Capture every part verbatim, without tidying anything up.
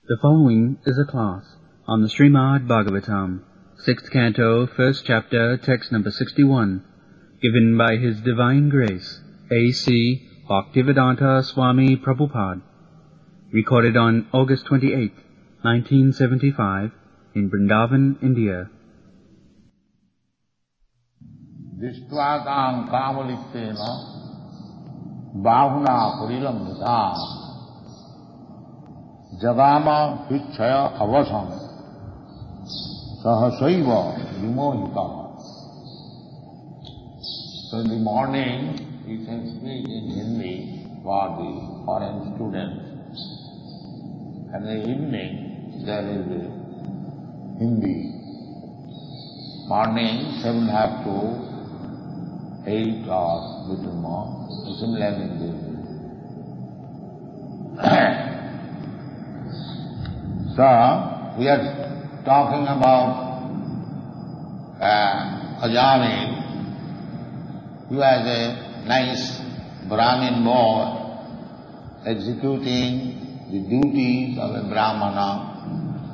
The following is a class on the Srimad Bhagavatam, sixth canto, first chapter, text number sixty-one, given by His Divine Grace, A C Bhaktivedanta Swami Prabhupada, recorded on August twenty-eighth, nineteen seventy-five, in Vrindavan, India. Distvātāṁ kāmaliptena bāhunā parilamritāṁ jagāma hichaya avasam sahasaiva vimohita. So in the morning you can speak in Hindi for the foreign students, and in the evening there is the Hindi. Morning seven half to eight or little more, similarly in the evening. So, we are talking about uh, Ajami, who has a nice Brahmin boy executing the duties of a Brahmana.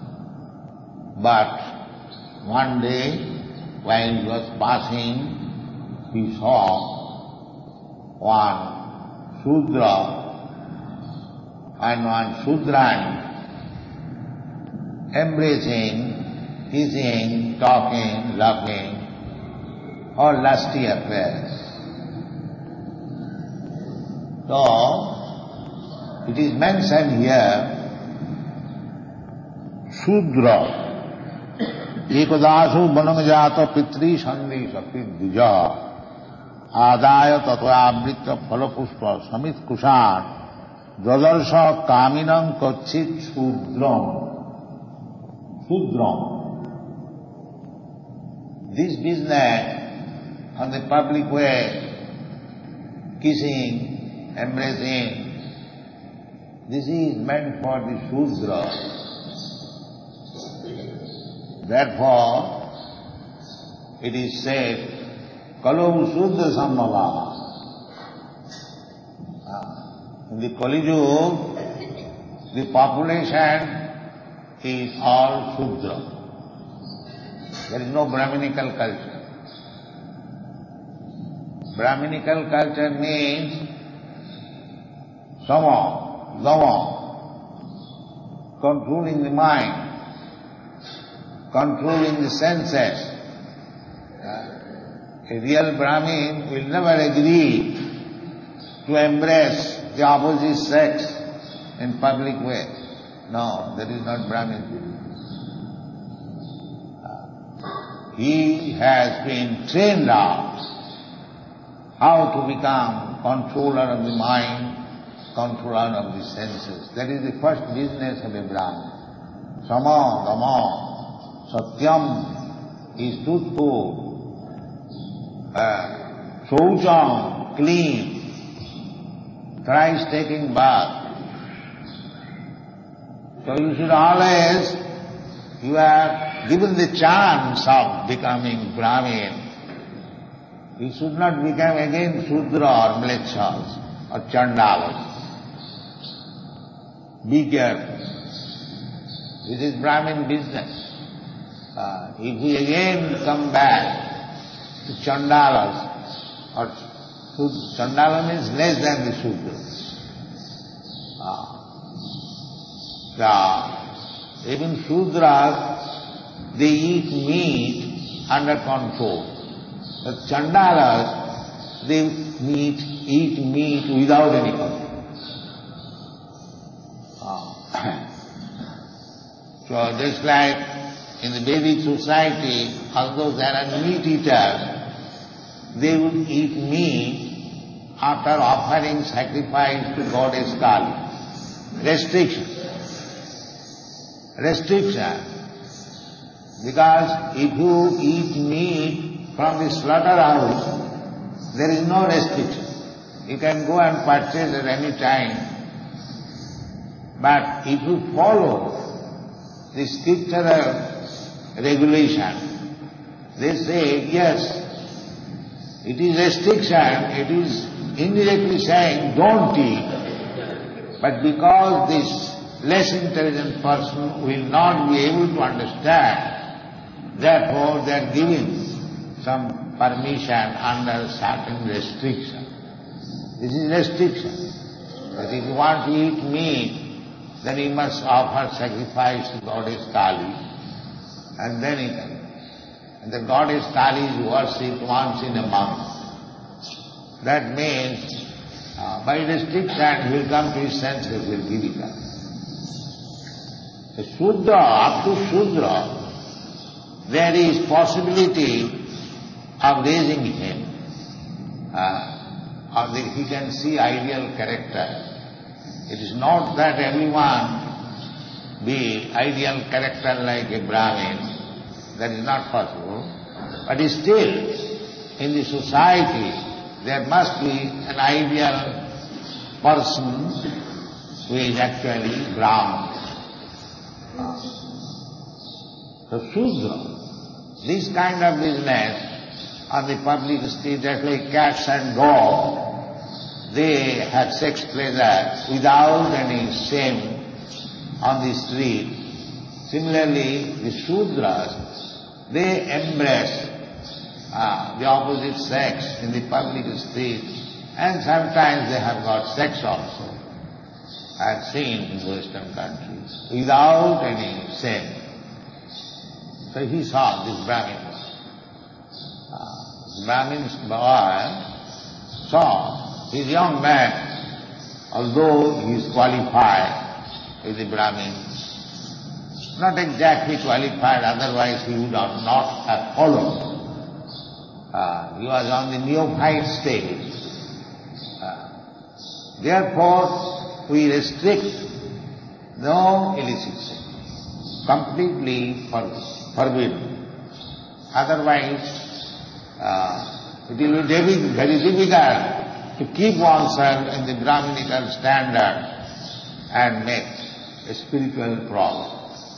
But one day, while he was passing, he saw one Shudra and one Shudran embracing, kissing, talking, laughing, all lusty affairs. So, it is mentioned here, Shudra, ekadasu banamajata pitri sandhi sapidvija Adaya tatvabrita phalapuspa samit kushan jadarsha kaminam kachit shudram. Shudram. This business on the public way, kissing, embracing, this is meant for the Shudra. Therefore, it is said, Kalau Shudra Sambhava. In the Kali Yuga, the population is all Shudra. There is no Brahminical culture. Brahminical culture means Sama, Dama, controlling the mind, controlling the senses. A real Brahmin will never agree to embrace the opposite sex in public way. No, that is not Brahmin. He has been trained out how to become controller of the mind, controller of the senses. That is the first business of a Brahmin. Sama, Dama, Satyam is truthful. Uh, Shaucham, clean, thrice taking bath. So you should always, you are given the chance of becoming Brahmin. You should not become again Shudra or Mlecchas or Chandalas. Be careful. This is Brahmin business. Uh, if we again come back to Chandalas, or Chandala means less than the Shudras. Ah. Yeah. Even Shudras, they eat meat under control. But Chandalas, they meat, eat meat without any control. Ah. So just like in the Vedic society, although there are meat eaters, they would eat meat after offering sacrifice to goddess Kali. Restriction. Restriction. Because if you eat meat from the slaughterhouse, there is no restriction. You can go and purchase at any time. But if you follow the scriptural regulation, they say, yes, it is restriction, it is indirectly saying don't eat. But because this less intelligent person will not be able to understand. Therefore, they are giving some permission under certain restriction. This is restriction. That if you want to eat meat, then you must offer sacrifice to Goddess Kali, and then you can. And the Goddess Kali is worshipped once in a month. That means, uh, by restriction, he will come to his senses, he will give it up. The Shudra, up to Shudra, there is possibility of raising him, uh, or that he can see ideal character. It is not that everyone be ideal character like a Brahmin. That is not possible. But still, in the society, there must be an ideal person who is actually Brahman. So Shudra, this kind of business on the public street, just like cats and dogs, they have sex pleasure without any shame on the street. Similarly, the Shudras, they embrace uh, the opposite sex in the public street, and sometimes they have got sex also. I have seen in Western countries, without any shame. So he saw this Brahmin. Uh, this Brahmin's boy saw this young man, although he is qualified with the Brahmin, not exactly qualified, otherwise he would have not have followed. Uh, he was on the neophyte stage. Uh, therefore, we restrict no illicit sex, completely for, forbidden. Otherwise, uh, it will be very, very difficult to keep oneself in the Brahminical standard and make a spiritual progress.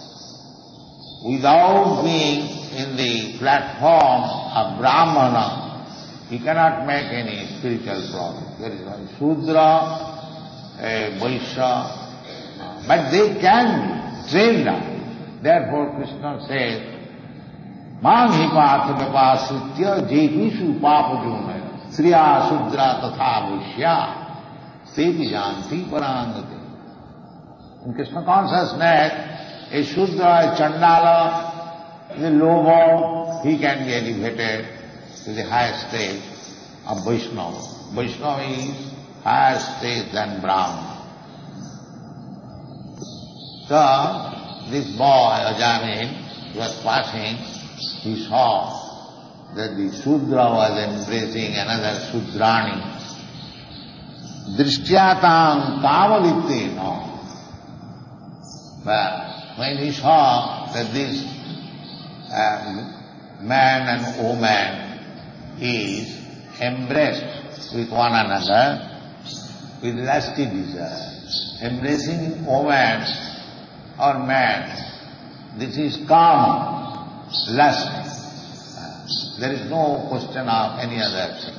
Without being in the platform of Brahmana, he cannot make any spiritual progress. There is one Shudra, a Vaishya, but they can train them. Therefore Krishna says, Manghi patha vipasritya jepishu papajunaya sriya Shudra tatha Vaishya stepi janti parangate. In Krishna consciousness, a Shudra, a Chandala, the Lobo, he can be elevated to the highest stage of Vaishnava. Vaishnava is higher stage than Brahmana. So, this boy, Ajamin, he was passing, he saw that the Shudra was embracing another Shudrani. Drishtyatam kamaliptena. But when he saw that this um, man and woman is embraced with one another with lusty desire, embracing woman or man, this is kama, lust. There is no question of any other thing.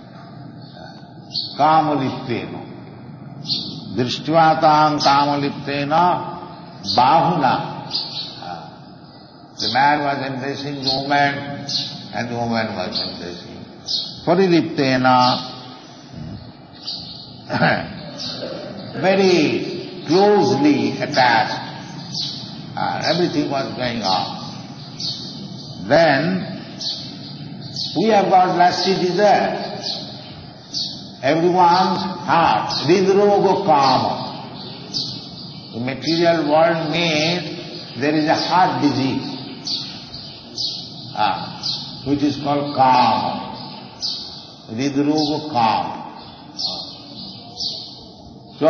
Kamaliptena. Drishtvatam kamaliptena bahuna. The man was embracing the woman and the woman was embracing. Pariliptena, very closely attached. Uh, everything was going on. Then we have got lusty desire. Everyone's heart, hridroga kama. The material world means there is a heart disease, ah, which is called kama. Hridroga kama. So,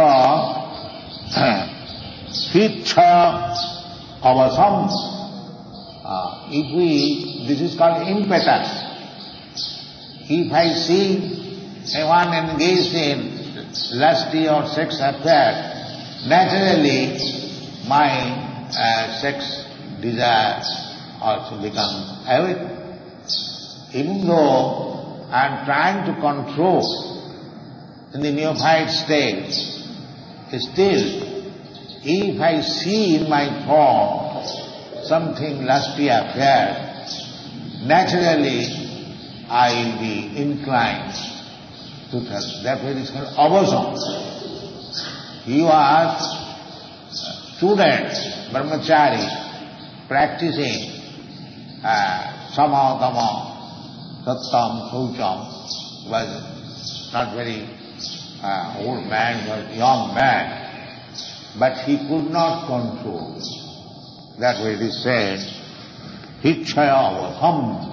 Hicha avasam. Uh, if we, this is called impetus. If I see one engaged in lusty or sex affair, naturally my uh, sex desire also becomes awake. Even though I am trying to control in the neophyte stage, still if I see in my form something lusty affair, naturally I will be inclined to touch. Therefore it is called abhasam. He was student, brahmachari, practicing uh, sama, dama, sattam, saucham, was not very uh, old man, was young man, but he could not control. That way it is said, hichaya avasam.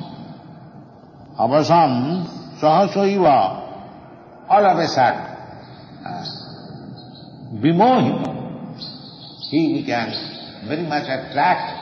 Avasam sahasaiva. All of a sudden, uh, vimohita. He became very much attracted.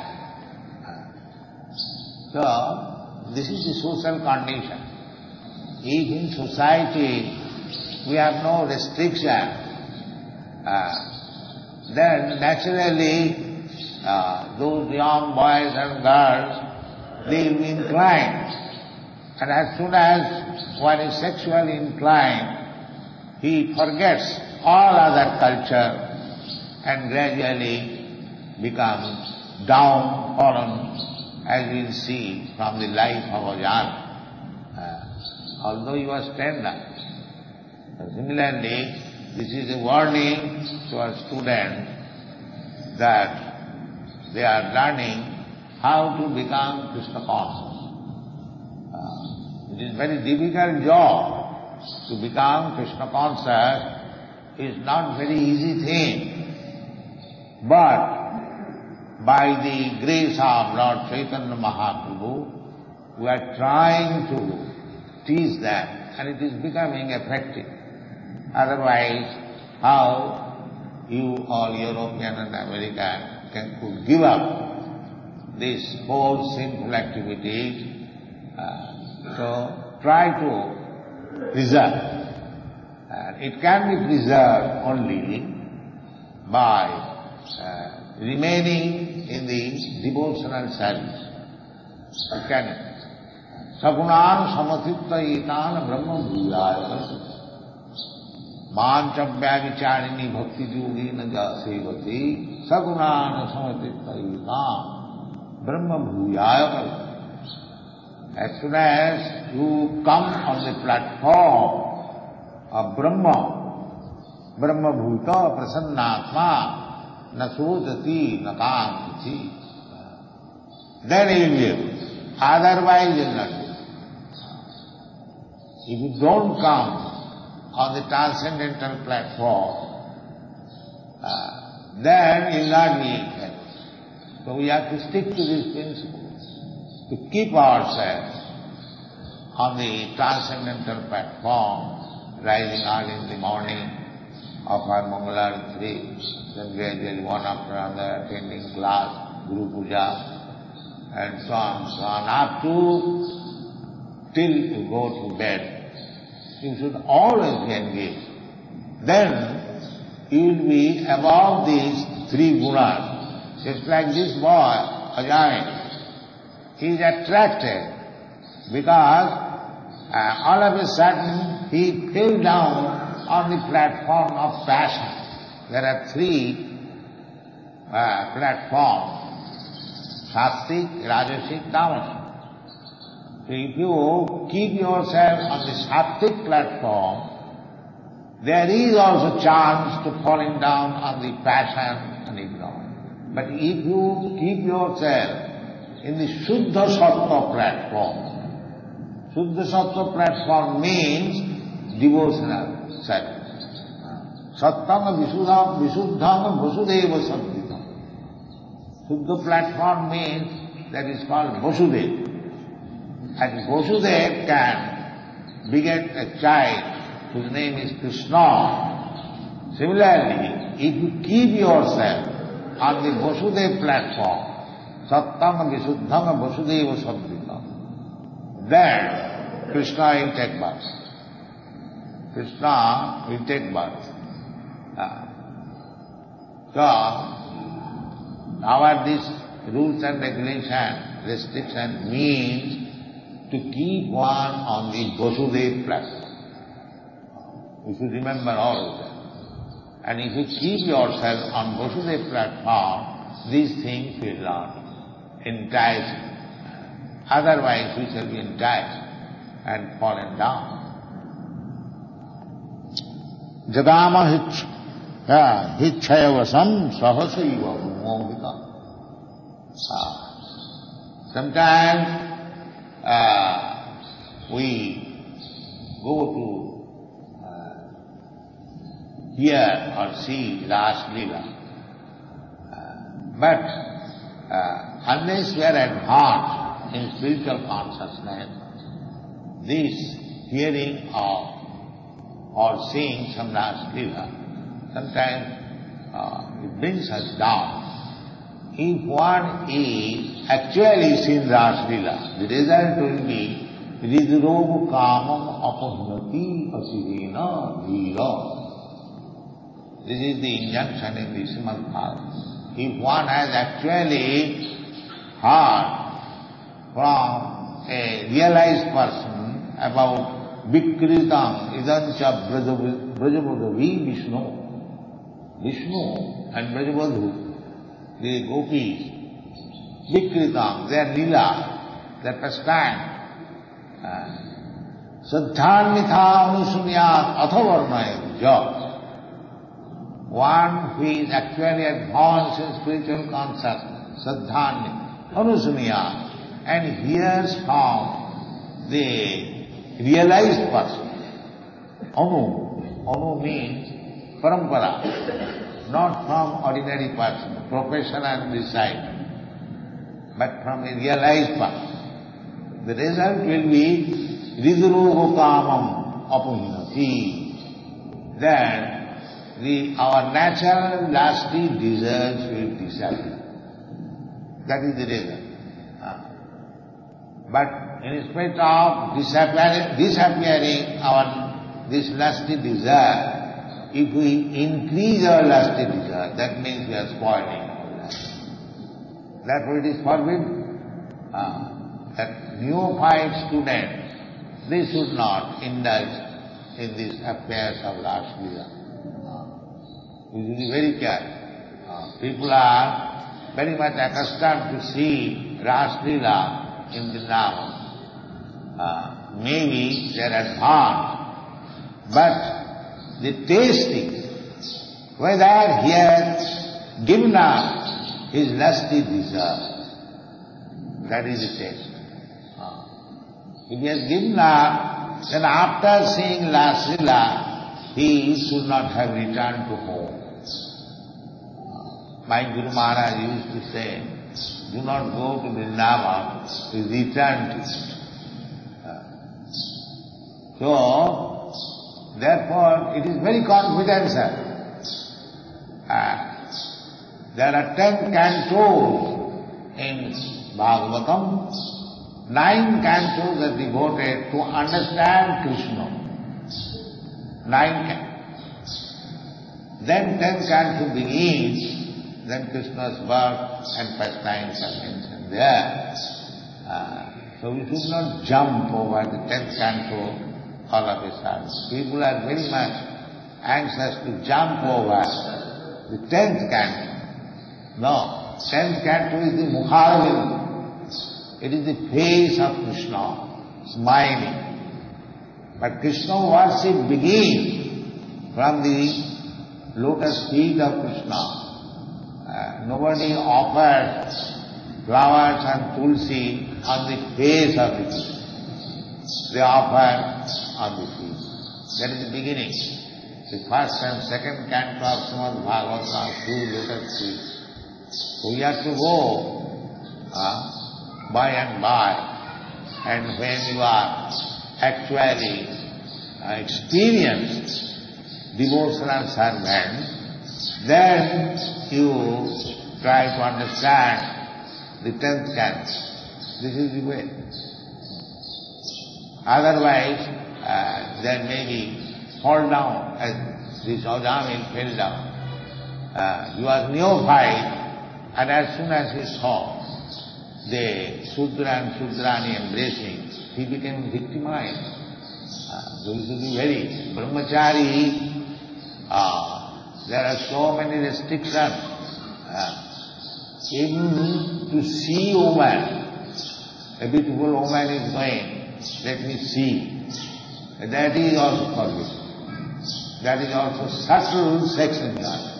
So, this is the social condition. If in society we have no restriction, uh, then naturally uh, those young boys and girls, they will be inclined. And as soon as one is sexually inclined, he forgets all other culture and gradually becomes downtrodden, as we will see from the life of Ajahn. Uh, although he was tender. Similarly, this is a warning to our students that they are learning how to become Krishna conscious. Uh, it is a very difficult job to become Krishna conscious. It is not very easy thing. But by the grace of Lord Chaitanya Mahaprabhu, we are trying to teach them, and it is becoming effective. Otherwise, how you all European and American can could give up these whole sinful activities? Uh, so try to preserve. And it can be preserved only by uh, remaining in the devotional service. You can sagunan samatittayitan brahma bhuyaya mancha vicharini bhakti yogina jasevati sagunan samatittayitan brahma bhuyaya. As soon as you come on the platform of Brahma, Brahma bhuta prasannatma na sodati na kankiti, then you will be able. Otherwise you will not be able. If you don't come on the transcendental platform, uh, then you will not be able. So we have to stick to this principle, to keep ourselves on the transcendental platform, rising early in the morning of our Mangalarati, then gradually one after another attending class, Guru Puja, and so on, so on, up to till you go to bed. You should always be engaged. Then you will be above these three gunas. Just like this boy, Ajahn, he is attracted because uh, all of a sudden he fell down on the platform of passion. There are three uh, platforms, Sattvic, Rajasic, Tamasic. So if you keep yourself on the Sattvic platform, there is also chance to falling down on the passion and ignore. But if you keep yourself in the Shuddha Sattva platform, Shuddha Sattva platform means devotional service. Sattanga Visuddham Visuddham Vasudeva Samdhita. Shuddha platform means that is called Vasudeva. And Vasudeva can beget a child whose name is Krishna. Similarly, if you keep yourself on the Vasudeva platform, Sattanga Visuddhanga Vasudeva Samdhita, then Krishna will take birth. Krishna will take birth. Uh, so, our these rules and regulation, restriction means to keep one on the Vasudeva platform. We should remember all of that. And if you keep yourself on Vasudeva platform, these things will not entice. Otherwise we shall be enticed and fallen down. Jadama hitchayavasam sahasaiva mohita. Sometimes uh, we go to uh, hear or see Ras Leela, uh, but uh, unless we are advanced in spiritual consciousness, this hearing of or seeing some Ras Leela, sometimes uh, it brings us down. If one is actually seen Ras Leela, the result will be Ridrogu kamam apahnati asirena dhira. This is the injunction in the Srimad Bhagavatam. If one has actually heard from a realized person about Vikritam idancha Brajabodhavi Vishnu, Vishnu and Brajabodhu, the gopis, Vikritam, their lila, their pastime, Saddhanmitha anusunyat athavarnayat ja. One who is actually advanced in spiritual consciousness, Saddhanmitha anusunyat, and hears from the realized person. Anu, Anu means parampara, not from ordinary person, professional and disciple, but from a realized person. The result will be Ridrogo kamam apuhinati. Then the, our natural lusty desires will disappear. That is the result. But in spite of disappearing, disappearing our this lusty desire, if we increase our lusty desire, that means we are spoiling our life. Therefore it is forbidden uh, that neophyte students, they should not indulge in these affairs of Ras Leela. Uh, we should be very careful. Uh, people are very much accustomed to see Ras Leela in the Vrindavan. Uh, maybe they are advanced, but the tasting, whether he has given up his lusty desire, that is the taste. Uh, if he has given up, then after seeing Ras Leela, he should not have returned to home. Uh, my Guru Maharaj used to say, do not go to Vrindavan, you return to it. So, therefore, it is very confidential. Uh, there are ten cantos in Bhagavatam. Nine cantos are devoted to understand Krishna. Nine cantos. Then ten canto begins, then Krishna's birth and pastimes are mentioned there. Uh, so we should not jump over the tenth canto all of a sudden. People are very much anxious to jump over the tenth canto. No, tenth canto is the Mukharvinda. It is the face of Krishna, smiling. But Krishna worship begins from the lotus feet of Krishna. Uh, nobody offered flowers and tulsi on the face of the Krishna. They offer on the feet. That is the beginning. The first and second canto of Srimad Bhagavatam are two lotus feet. So we have to go uh, by and by. And when you are actually uh, experienced devotional servant, then you try to understand the tenth canto. This is the way. Otherwise, uh, there may be fall down, as this Ajamil fell down. Uh, he was neophyte, and as soon as he saw the Sudra and Sudrani embracing, he became victimized. Uh, so he should be very brahmachari. Uh, There are so many restrictions. Uh, even to see woman, a beautiful woman is going, let me see. That is also forbidden. That is also subtle sex enjoyment.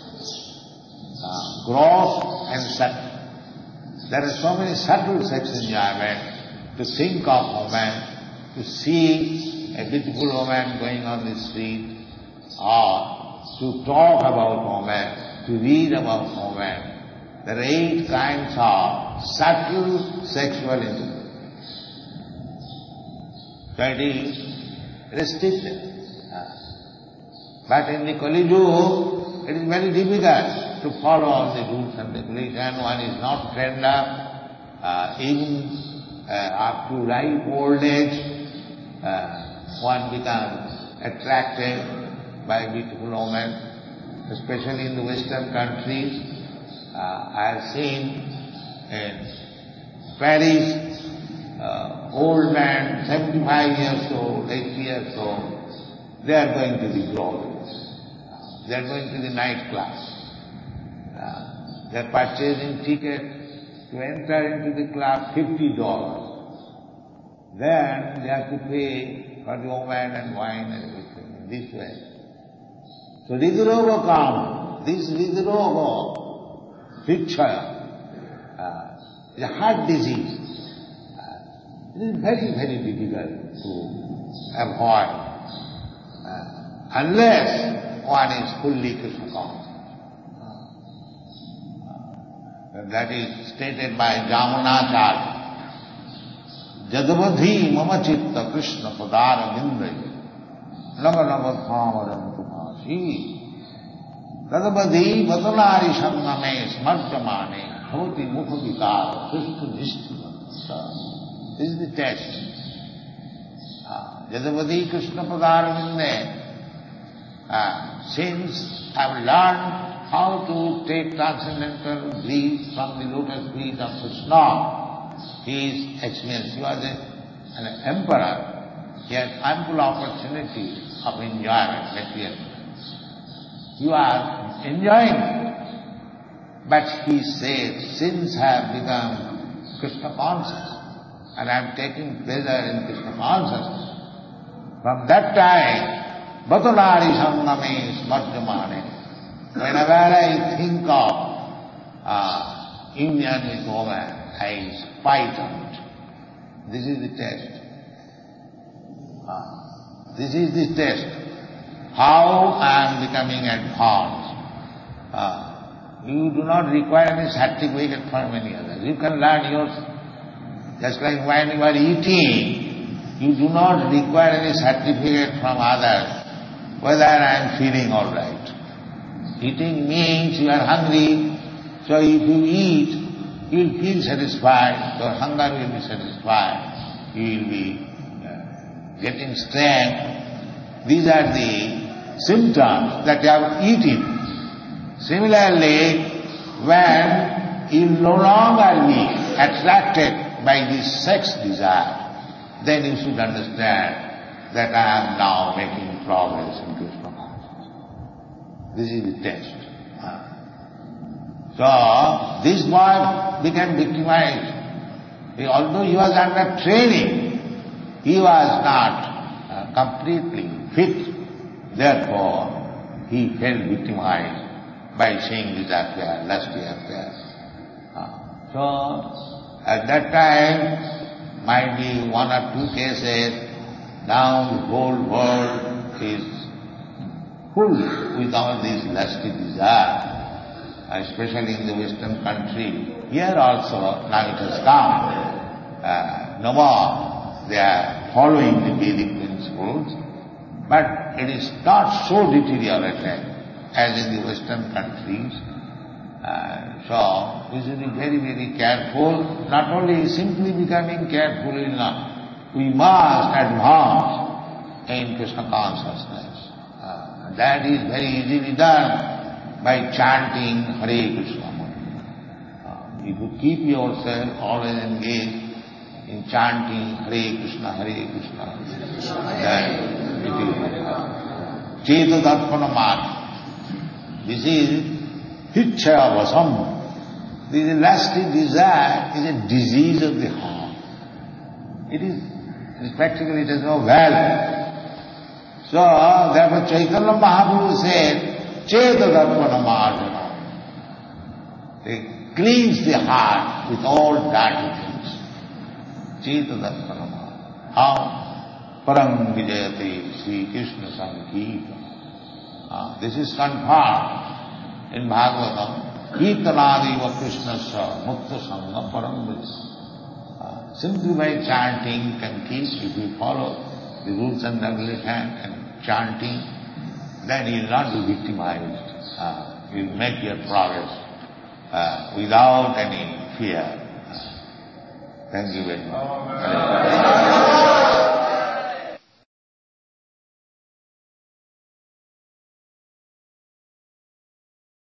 Uh, gross and subtle. There are so many subtle sex enjoyment to think of woman, to see a beautiful woman going on the street, or to talk about woman, to read about woman. There are eight kinds of subtle sexual enjoyment. So it is restricted. But in the Kali Yuga, it is very difficult to follow all the rules and regulations. One is not trained up, uh, even uh, up to ripe old age, uh, one becomes attracted by a beautiful woman, especially in the Western countries. Uh, I have seen in Paris, uh, old man, seventy-five years old, eighty years old, they are going to the glorious. Uh, they are going to the nightclubs. Uh, they are purchasing ticket to enter into the club, fifty dollars. Then they have to pay for the woman and wine and everything in this way. So Hridaroga comes. This Hridaroga picture uh, is a heart disease. Uh, it is very, very difficult to avoid uh, unless one is fully Krishna conscious. Uh, that is stated by Jamunacharya. Jadavadhi mama chitta Krishna padara vindai naga naga thamaram tumasi Tadavadhi vatanari sangame smartamane bhavati mukha vikara Krishna nishtiva. This is the test. Jadavadhi Krishna padara vindai. Uh, since I have learned how to take transcendental bliss from the lotus feet of Krishna, he is experienced. He was a, an emperor. He had ample opportunity of enjoyment, material. You are enjoying it. But he said, since I have become Krishna conscious, and I am taking pleasure in Krishna consciousness, from that time, Batanari Sangame Smarjamane. Whenever I think of uh, union with woman, I spite on it. This is the test. Uh, this is the test. How I am becoming advanced. Uh, you do not require any certificate from any other. You can learn yourself. Just like when you are eating, you do not require any certificate from others whether I am feeling all right. Eating means you are hungry, so if you eat, you will feel satisfied, your hunger will be satisfied, you will be uh, getting strength. These are the symptoms that you have eaten. Similarly, when you no longer be attracted by this sex desire, then you should understand that I am now making progress in Krishna consciousness. This is the test. So, this boy became victimized. He, although he was under training, he was not uh, completely fit. Therefore, he felt victimized by seeing this affair, lusty affair. Uh, so, at that time, might be one or two cases. Now the whole world is full with all these lusty desires. Especially in the Western country. Here also, now it has come. Uh, no more they are following the Vedic principles, but it is not so deteriorated as in the Western countries. Uh, so, we should be very, very careful. Not only simply becoming careful enough, we must advance in Krishna consciousness. Uh, that is very easily done by chanting Hare Krishna. Uh, if you keep yourself always engaged in chanting Hare Krishna, Hare Krishna, then it is Cheta Darpana Marg. This is Hichya Vasam. This elastic desire is a disease of the heart. It is, it is practically, it has no value. So, therefore Chaitanya Mahaprabhu said, Chetadharmana marjana. They cleanse the heart with all dirty things. Chetadharmana marjana. How? Param vijayate Sri Krishna Sankirtana. Uh, this is confirmed in Bhagavatam. Kirtanadiva Krishnasya Mukta Sangha Param Vijayate. Uh, simply by chanting can keep, if you follow the rules and regulations and chanting, then you will not be victimized. Uh, you will make your progress uh, without any fear. Uh, thank you very much.